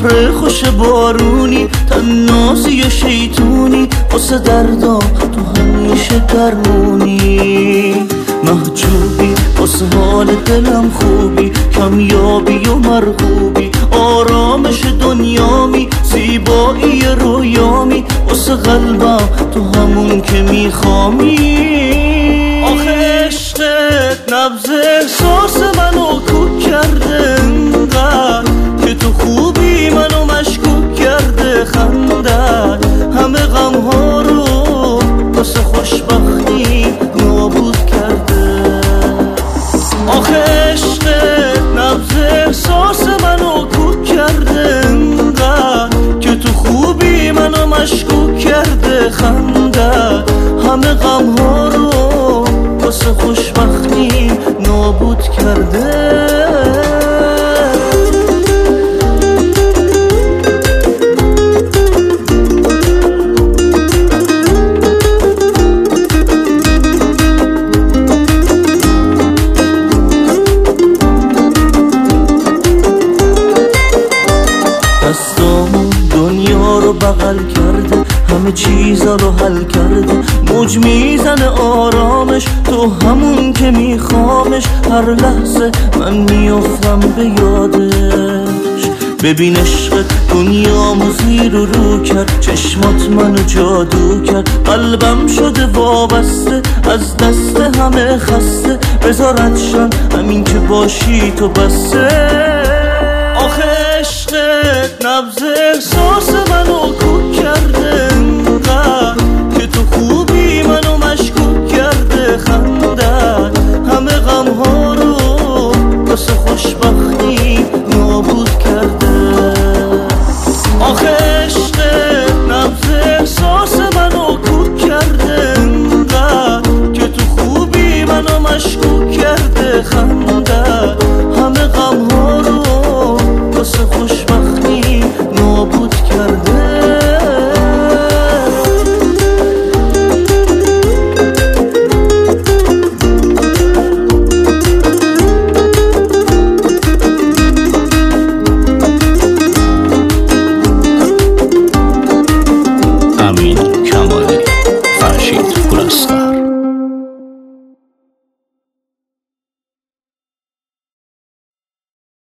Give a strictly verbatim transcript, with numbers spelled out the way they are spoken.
بحر خوش بارونی، تنازی و شیطونی، واسه دردا تو همیشه درمونی. محجوبی واسه حال دلم خوبی، کمیابی و مرغوبی، آرامش دنیامی، زیبایی رویامی، واسه قلبم تو همون که میخوامی. آخه عشقت نبض احساس منو کوک کرده انقدر که تو خوبی منو مشکوک کرده. خندت همه غم ها رو واسه خوشبختی نابود کرده. آخه عشقت نبض احساس منو کوک کرده انقدر که تو خوبی منو مشکوک کرده. خندت همه غم ها رو واسه خوشبختی نابود کرده. دستامون دنیا رو بغل کرده، همه چیزا رو حل کرده، موج میزنه آرامش تو همون که میخوامش. هر لحظه من میافتم به یادش، ببین عشق دنیامو زیر و رو کرد، چشمات منو جادو کرد، قلبم شده وابسته از دست همه خسته. بذارتشن همین که باشی تو بسته. آخه عشقت نبض احساس منو کوک کرده